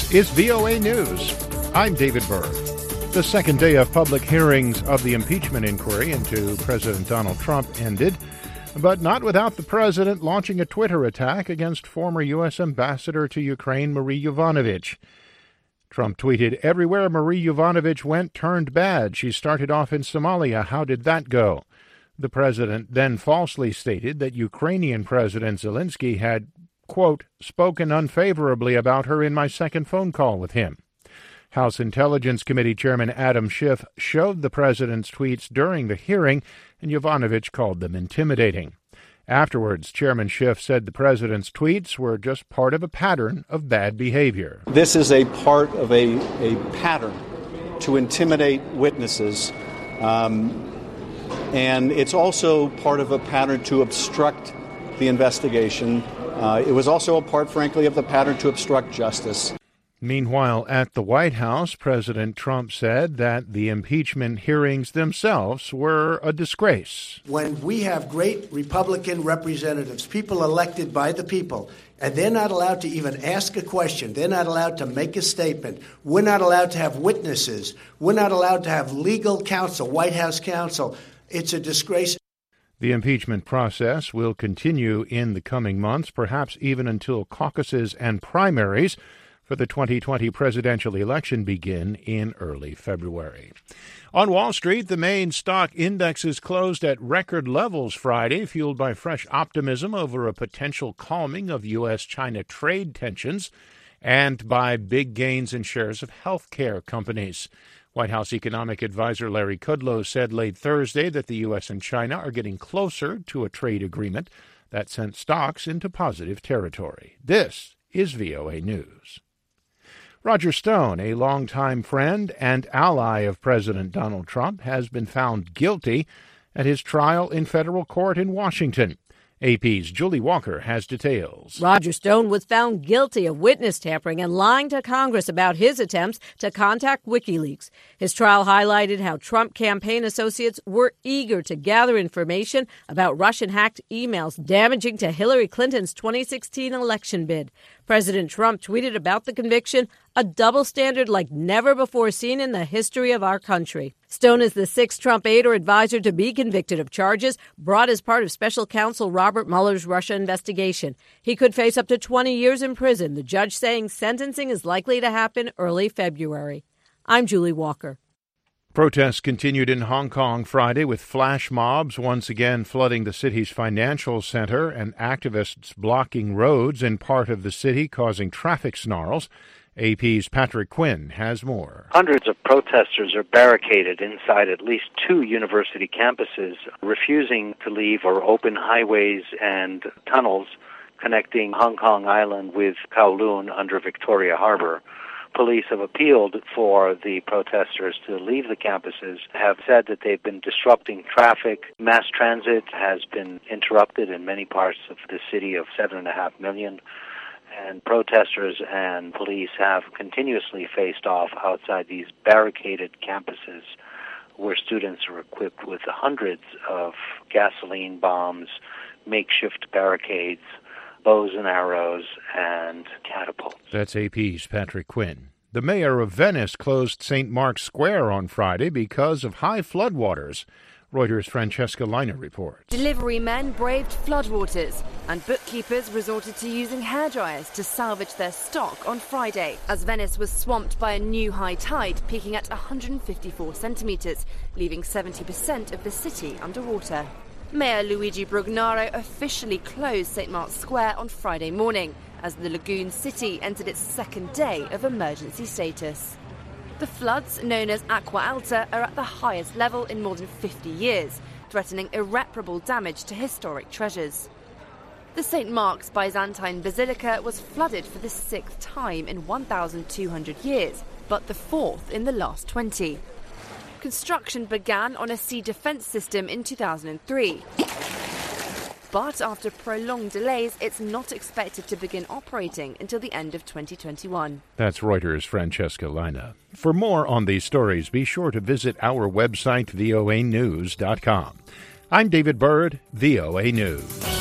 This is VOA News. I'm David Byrd. The second day of public hearings of the impeachment inquiry into President Donald Trump ended, but not without the president launching a Twitter attack against former U.S. Ambassador to Ukraine, Marie Yovanovitch. Trump tweeted, "Everywhere Marie Yovanovitch went turned bad. She started off in Somalia. How did that go?" The president then falsely stated that Ukrainian President Zelensky had, quote, "spoken unfavorably about her in my second phone call with him." House Intelligence Committee Chairman Adam Schiff showed the president's tweets during the hearing, and Yovanovitch called them intimidating. Afterwards, Chairman Schiff said the president's tweets were just part of a pattern of bad behavior. This is a part of a pattern to intimidate witnesses, and it's also part of a pattern to obstruct the investigation. It was also a part, frankly, of the pattern to obstruct justice. Meanwhile, at the White House, President Trump said that the impeachment hearings themselves were a disgrace. When we have great Republican representatives, people elected by the people, and they're not allowed to even ask a question, they're not allowed to make a statement, we're not allowed to have witnesses, we're not allowed to have legal counsel, White House counsel, it's a disgrace. The impeachment process will continue in the coming months, perhaps even until caucuses and primaries for the 2020 presidential election begin in early February. On Wall Street, the main stock indexes closed at record levels Friday, fueled by fresh optimism over a potential calming of U.S.-China trade tensions and by big gains in shares of healthcare companies. White House economic advisor Larry Kudlow said late Thursday that the U.S. and China are getting closer to a trade agreement that sent stocks into positive territory. This is VOA News. Roger Stone, a longtime friend and ally of President Donald Trump, has been found guilty at his trial in federal court in Washington. AP's Julie Walker has details. Roger Stone was found guilty of witness tampering and lying to Congress about his attempts to contact WikiLeaks. His trial highlighted how Trump campaign associates were eager to gather information about Russian-hacked emails damaging to Hillary Clinton's 2016 election bid. President Trump tweeted about the conviction, "a double standard like never before seen in the history of our country." Stone is the sixth Trump aide or advisor to be convicted of charges brought as part of special counsel Robert Mueller's Russia investigation. He could face up to 20 years in prison, the judge saying sentencing is likely to happen early February. I'm Julie Walker. Protests continued in Hong Kong Friday with flash mobs once again flooding the city's financial center and activists blocking roads in part of the city, causing traffic snarls. AP's Patrick Quinn has more. Hundreds of protesters are barricaded inside at least two university campuses, refusing to leave or open highways and tunnels connecting Hong Kong Island with Kowloon under Victoria Harbor. Police have appealed for the protesters to leave the campuses, have said that they've been disrupting traffic. Mass transit has been interrupted in many parts of the city of 7.5 million. And protesters and police have continuously faced off outside these barricaded campuses where students are equipped with hundreds of gasoline bombs, makeshift barricades, bows and arrows, and catapults. That's AP's Patrick Quinn. The mayor of Venice closed St. Mark's Square on Friday because of high floodwaters. Reuters' Francesca Leiner reports. Delivery men braved floodwaters and bookkeepers resorted to using hairdryers to salvage their stock on Friday as Venice was swamped by a new high tide peaking at 154 centimetres, leaving 70% of the city underwater. Mayor Luigi Brugnaro officially closed St. Mark's Square on Friday morning as the lagoon city entered its second day of emergency status. The floods, known as Acqua Alta, are at the highest level in more than 50 years, threatening irreparable damage to historic treasures. The St. Mark's Byzantine Basilica was flooded for the sixth time in 1,200 years, but the fourth in the last 20. Construction began on a sea defence system in 2003. But after prolonged delays, it's not expected to begin operating until the end of 2021. That's Reuters' Francesca Leiner. For more on these stories, be sure to visit our website, voanews.com. I'm David Byrd, VOA News.